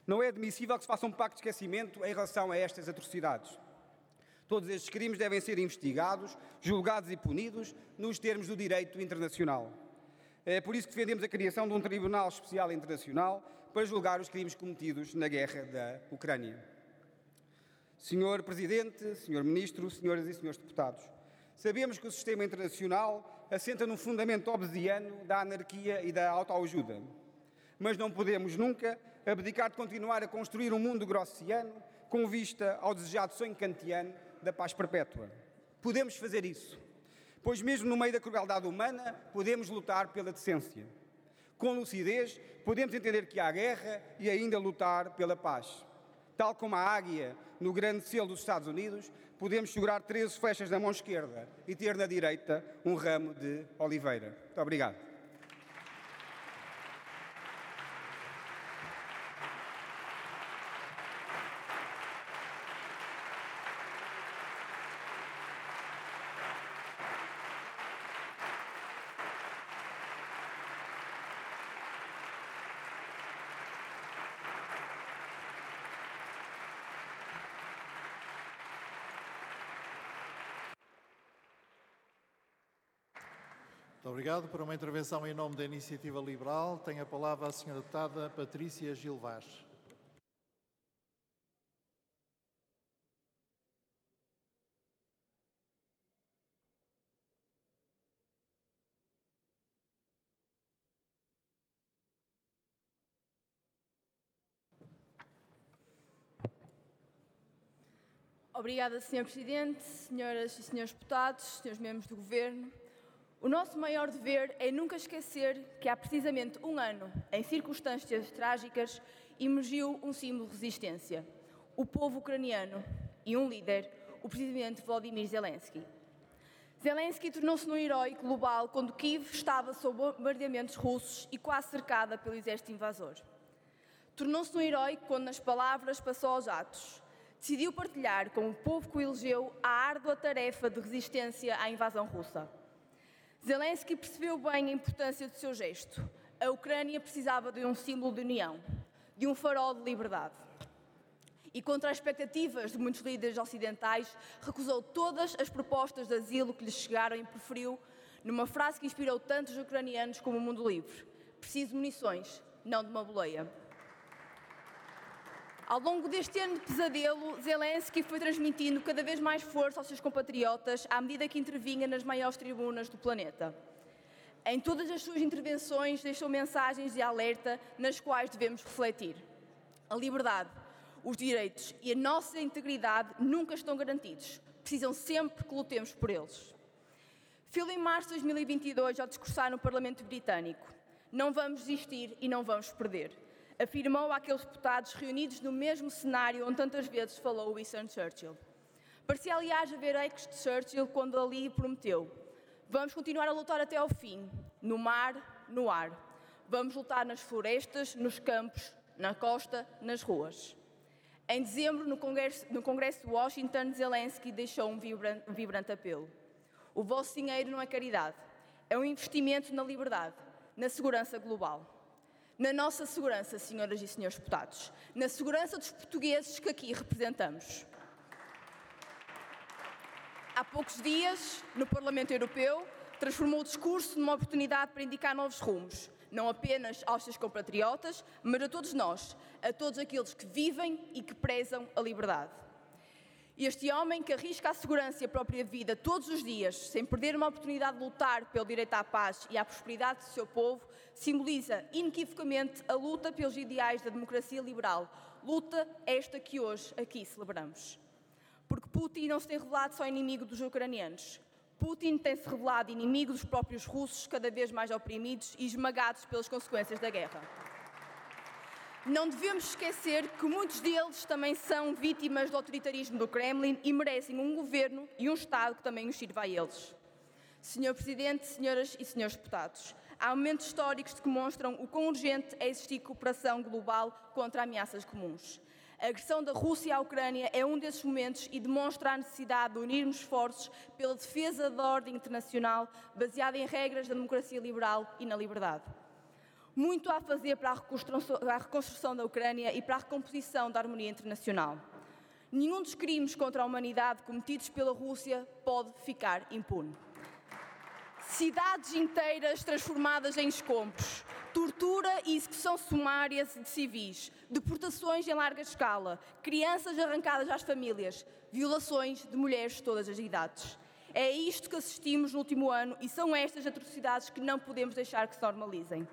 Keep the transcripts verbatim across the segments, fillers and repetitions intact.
Não é admissível que se faça um pacto de esquecimento em relação a estas atrocidades. Todos estes crimes devem ser investigados, julgados e punidos nos termos do direito internacional. É por isso que defendemos a criação de um Tribunal Especial Internacional para julgar os crimes cometidos na guerra da Ucrânia. Senhor Presidente, Senhor Ministro, Senhoras e Senhores Deputados, sabemos que o sistema internacional assenta num fundamento obsidiano da anarquia e da autoajuda, mas não podemos nunca abdicar de continuar a construir um mundo grossiano com vista ao desejado sonho kantiano da paz perpétua. Podemos fazer isso, pois mesmo no meio da crueldade humana podemos lutar pela decência. Com lucidez podemos entender que há guerra e ainda lutar pela paz. Tal como a águia no grande selo dos Estados Unidos, podemos segurar treze flechas na mão esquerda e ter na direita um ramo de oliveira. Muito obrigado. Muito obrigado. Para uma intervenção em nome da Iniciativa Liberal, tem a palavra a senhora deputada Patrícia Gil Vaz. Obrigada, senhor Presidente, senhoras e senhores deputados, senhores membros do Governo. O nosso maior dever é nunca esquecer que há precisamente um ano, em circunstâncias trágicas, emergiu um símbolo de resistência, o povo ucraniano e um líder, o presidente Volodymyr Zelensky. Zelensky tornou-se num herói global quando Kiev estava sob bombardeamentos russos e quase cercada pelo exército invasor. Tornou-se num herói quando, nas palavras, passou aos atos. Decidiu partilhar com o povo que o elegeu a árdua tarefa de resistência à invasão russa. Zelensky percebeu bem a importância do seu gesto. A Ucrânia precisava de um símbolo de união, de um farol de liberdade. E contra as expectativas de muitos líderes ocidentais, recusou todas as propostas de asilo que lhe chegaram e preferiu, numa frase que inspirou tantos ucranianos como o mundo livre: preciso de munições, não de uma boleia. Ao longo deste ano de pesadelo, Zelensky foi transmitindo cada vez mais força aos seus compatriotas à medida que intervinha nas maiores tribunas do planeta. Em todas as suas intervenções deixou mensagens de alerta nas quais devemos refletir. A liberdade, os direitos e a nossa integridade nunca estão garantidos. Precisam sempre que lutemos por eles. Filo em março de dois mil e vinte e dois, ao discursar no Parlamento Britânico: não vamos desistir e não vamos perder, afirmou àqueles deputados reunidos no mesmo cenário onde tantas vezes falou Winston Churchill. Parecia, aliás, haver ecos de Churchill quando ali prometeu: vamos continuar a lutar até ao fim, no mar, no ar. Vamos lutar nas florestas, nos campos, na costa, nas ruas. Em dezembro, no Congresso, no Congresso de Washington, Zelensky deixou um vibrante, um vibrante apelo: o vosso dinheiro não é caridade, é um investimento na liberdade, na segurança global. Na nossa segurança, senhoras e senhores deputados, na segurança dos portugueses que aqui representamos. Há poucos dias, no Parlamento Europeu, transformou o discurso numa oportunidade para indicar novos rumos, não apenas aos seus compatriotas, mas a todos nós, a todos aqueles que vivem e que prezam a liberdade. Este homem, que arrisca a segurança e a própria vida todos os dias, sem perder uma oportunidade de lutar pelo direito à paz e à prosperidade do seu povo, simboliza inequivocamente a luta pelos ideais da democracia liberal, luta esta que hoje aqui celebramos. Porque Putin não se tem revelado só inimigo dos ucranianos. Putin tem-se revelado inimigo dos próprios russos, cada vez mais oprimidos e esmagados pelas consequências da guerra. Não devemos esquecer que muitos deles também são vítimas do autoritarismo do Kremlin e merecem um governo e um Estado que também os sirva a eles. senhor Presidente, senhoras e senhores deputados, há momentos históricos que demonstram o quão urgente é existir cooperação global contra ameaças comuns. A agressão da Rússia à Ucrânia é um desses momentos e demonstra a necessidade de unirmos esforços pela defesa da ordem internacional baseada em regras da democracia liberal e na liberdade. Muito há a fazer para a reconstrução, a reconstrução da Ucrânia e para a recomposição da harmonia internacional. Nenhum dos crimes contra a humanidade cometidos pela Rússia pode ficar impune. Cidades inteiras transformadas em escombros, tortura e execução sumária de civis, deportações em larga escala, crianças arrancadas às famílias, violações de mulheres de todas as idades. É a isto que assistimos no último ano e são estas atrocidades que não podemos deixar que se normalizem.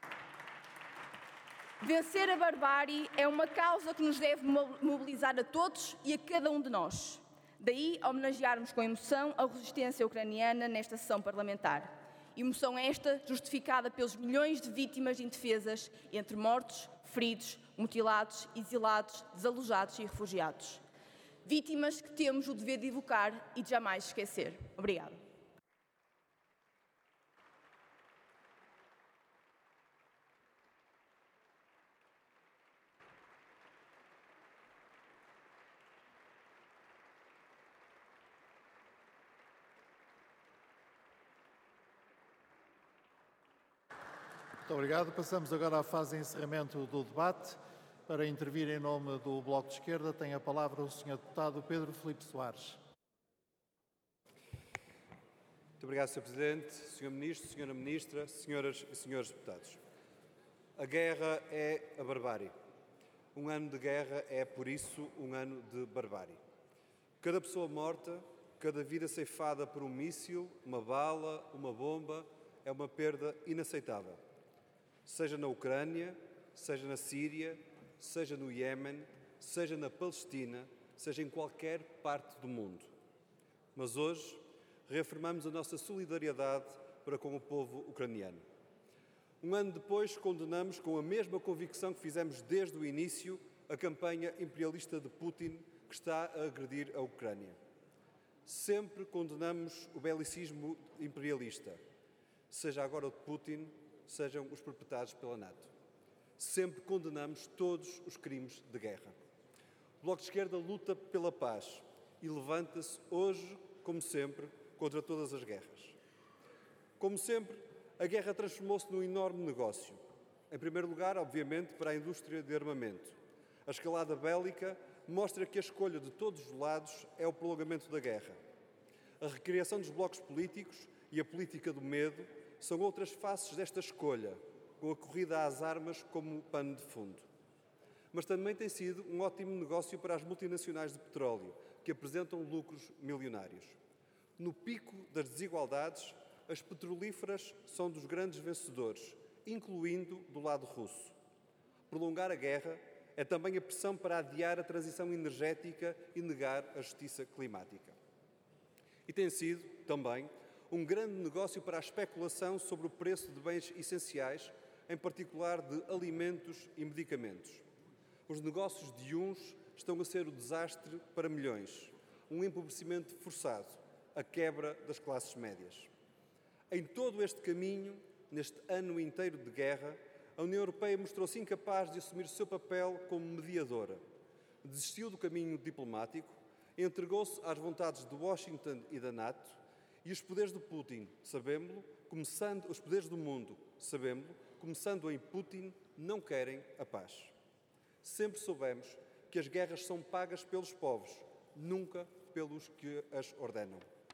Vencer a barbárie é uma causa que nos deve mobilizar a todos e a cada um de nós. Daí, homenagearmos com emoção a resistência ucraniana nesta sessão parlamentar. Emoção esta justificada pelos milhões de vítimas indefesas, entre mortos, feridos, mutilados, exilados, desalojados e refugiados. Vítimas que temos o dever de evocar e de jamais esquecer. Obrigada. Muito obrigado. Passamos agora à fase de encerramento do debate. Para intervir em nome do Bloco de Esquerda, tem a palavra o senhor Deputado Pedro Filipe Soares. Muito obrigado, senhor Presidente, senhor Ministro, senhora Ministra, senhoras e senhores deputados. A guerra é a barbárie. Um ano de guerra é, por isso, um ano de barbárie. Cada pessoa morta, cada vida ceifada por um míssil, uma bala, uma bomba, é uma perda inaceitável. Seja na Ucrânia, seja na Síria, seja no Iémen, seja na Palestina, seja em qualquer parte do mundo. Mas hoje reafirmamos a nossa solidariedade para com o povo ucraniano. Um ano depois, condenamos com a mesma convicção que fizemos desde o início a campanha imperialista de Putin que está a agredir a Ucrânia. Sempre condenamos o belicismo imperialista, seja agora o de Putin, sejam os perpetrados pela NATO. Sempre condenamos todos os crimes de guerra. O Bloco de Esquerda luta pela paz e levanta-se hoje, como sempre, contra todas as guerras. Como sempre, a guerra transformou-se num enorme negócio. Em primeiro lugar, obviamente, para a indústria de armamento. A escalada bélica mostra que a escolha de todos os lados é o prolongamento da guerra. A recriação dos blocos políticos e a política do medo são outras faces desta escolha, com a corrida às armas como pano de fundo. Mas também tem sido um ótimo negócio para as multinacionais de petróleo, que apresentam lucros milionários. No pico das desigualdades, as petrolíferas são dos grandes vencedores, incluindo do lado russo. Prolongar a guerra é também a pressão para adiar a transição energética e negar a justiça climática. E tem sido, também, um grande negócio para a especulação sobre o preço de bens essenciais, em particular de alimentos e medicamentos. Os negócios de uns estão a ser o desastre para milhões, um empobrecimento forçado, a quebra das classes médias. Em todo este caminho, neste ano inteiro de guerra, a União Europeia mostrou-se incapaz de assumir o seu papel como mediadora. Desistiu do caminho diplomático, entregou-se às vontades de Washington e da NATO, e os poderes de Putin, sabemos-lo, começando os poderes do mundo, sabemos-lo, começando em Putin, não querem a paz. Sempre soubemos que as guerras são pagas pelos povos, nunca pelos que as ordenam.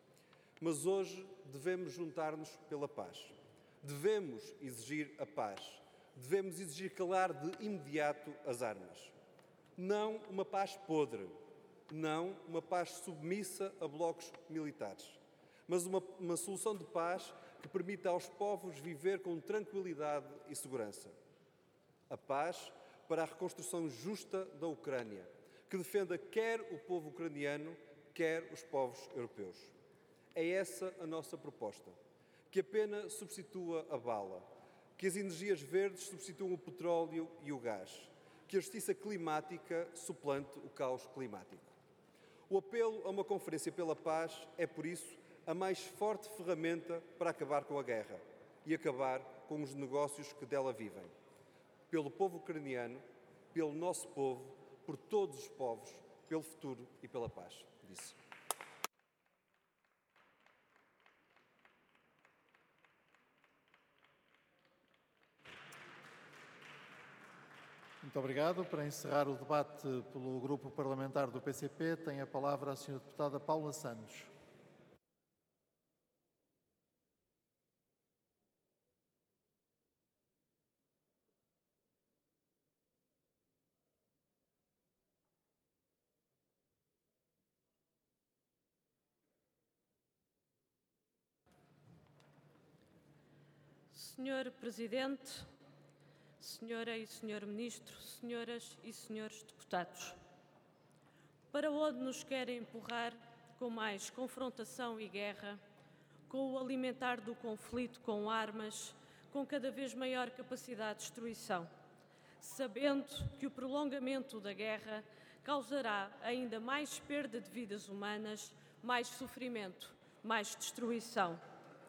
Mas hoje devemos juntar-nos pela paz. Devemos exigir a paz. Devemos exigir calar de imediato as armas. Não uma paz podre, não uma paz submissa a blocos militares, mas uma, uma solução de paz que permita aos povos viver com tranquilidade e segurança. A paz para a reconstrução justa da Ucrânia, que defenda quer o povo ucraniano, quer os povos europeus. É essa a nossa proposta, que a pena substitua a bala, que as energias verdes substituam o petróleo e o gás, que a justiça climática suplante o caos climático. O apelo a uma conferência pela paz é, por isso, a mais forte ferramenta para acabar com a guerra e acabar com os negócios que dela vivem. Pelo povo ucraniano, pelo nosso povo, por todos os povos, pelo futuro e pela paz. Disse. Muito obrigado. Para encerrar o debate pelo Grupo Parlamentar do P C P, tem a palavra a senhora Deputada Paula Santos. Senhor Presidente, Senhora e Senhor Ministro, Senhoras e Senhores Deputados, para onde nos querem empurrar com mais confrontação e guerra, com o alimentar do conflito com armas, com cada vez maior capacidade de destruição, sabendo que o prolongamento da guerra causará ainda mais perda de vidas humanas, mais sofrimento, mais destruição.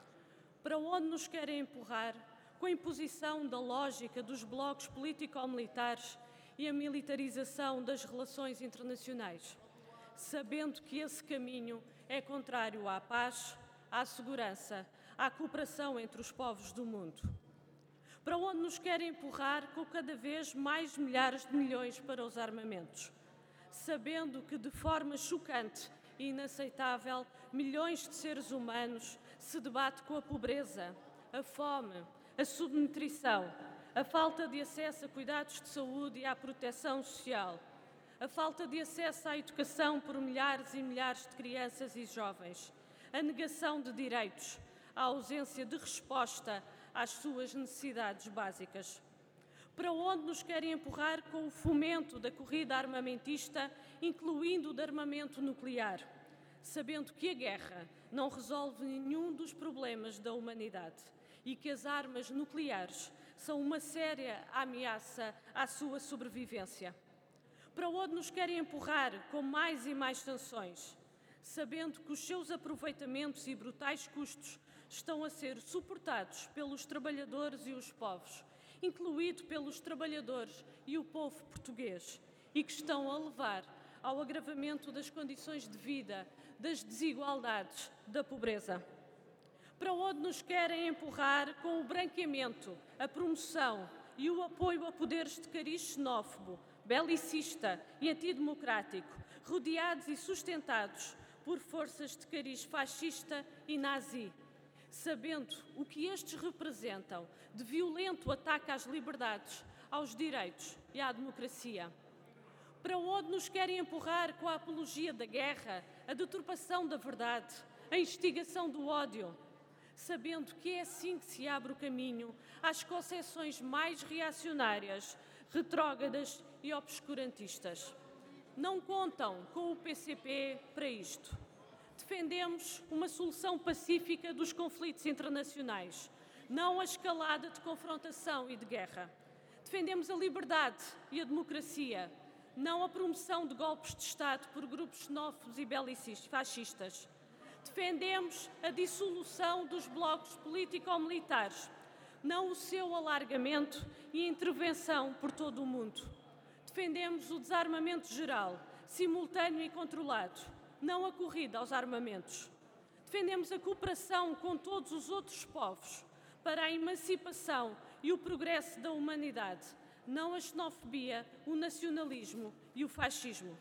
Para onde nos querem empurrar com a imposição da lógica dos blocos político-militares e a militarização das relações internacionais, sabendo que esse caminho é contrário à paz, à segurança, à cooperação entre os povos do mundo. Para onde nos querem empurrar com cada vez mais milhares de milhões para os armamentos, sabendo que de forma chocante e inaceitável milhões de seres humanos se debate com a pobreza, a fome, a subnutrição, a falta de acesso a cuidados de saúde e à proteção social, a falta de acesso à educação por milhares e milhares de crianças e jovens, a negação de direitos, a ausência de resposta às suas necessidades básicas. Para onde nos querem empurrar com o fomento da corrida armamentista, incluindo o de armamento nuclear, sabendo que a guerra não resolve nenhum dos problemas da humanidade e que as armas nucleares são uma séria ameaça à sua sobrevivência. Para onde nos querem empurrar com mais e mais sanções, sabendo que os seus aproveitamentos e brutais custos estão a ser suportados pelos trabalhadores e os povos, incluído pelos trabalhadores e o povo português, e que estão a levar ao agravamento das condições de vida, das desigualdades, da pobreza. Para onde nos querem empurrar com o branqueamento, a promoção e o apoio a poderes de cariz xenófobo, belicista e antidemocrático, rodeados e sustentados por forças de cariz fascista e nazi, sabendo o que estes representam de violento ataque às liberdades, aos direitos e à democracia. Para onde nos querem empurrar com a apologia da guerra, a deturpação da verdade, a instigação do ódio, sabendo que é assim que se abre o caminho às concepções mais reacionárias, retrógradas e obscurantistas. Não contam com o P C P para isto. Defendemos uma solução pacífica dos conflitos internacionais, não a escalada de confrontação e de guerra. Defendemos a liberdade e a democracia, não a promoção de golpes de Estado por grupos xenófobos e belicistas fascistas. Defendemos a dissolução dos blocos político-militares, não o seu alargamento e intervenção por todo o mundo. Defendemos o desarmamento geral, simultâneo e controlado, não a corrida aos armamentos. Defendemos a cooperação com todos os outros povos para a emancipação e o progresso da humanidade, não a xenofobia, o nacionalismo e o fascismo.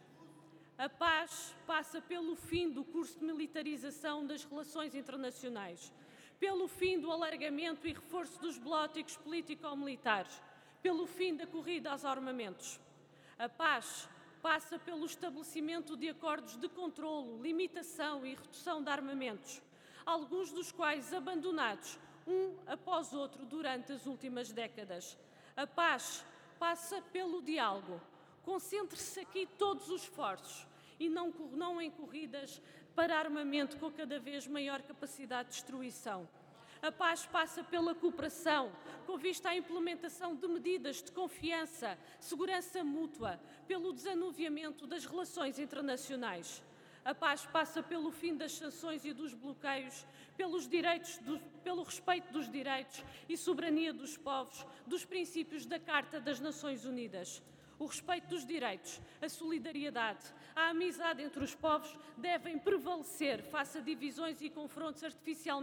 A paz passa pelo fim do curso de militarização das relações internacionais, pelo fim do alargamento e reforço dos blocos político-militares, pelo fim da corrida aos armamentos. A paz passa pelo estabelecimento de acordos de controlo, limitação e redução de armamentos, alguns dos quais abandonados um após outro durante as últimas décadas. A paz passa pelo diálogo. Concentre-se aqui todos os esforços e não, não em corridas para armamento com cada vez maior capacidade de destruição. A paz passa pela cooperação, com vista à implementação de medidas de confiança, segurança mútua, pelo desanuviamento das relações internacionais. A paz passa pelo fim das sanções e dos bloqueios, pelos direitos do, pelo respeito dos direitos e soberania dos povos, dos princípios da Carta das Nações Unidas. O respeito dos direitos, a solidariedade, a amizade entre os povos devem prevalecer face a divisões e confrontos artificialmente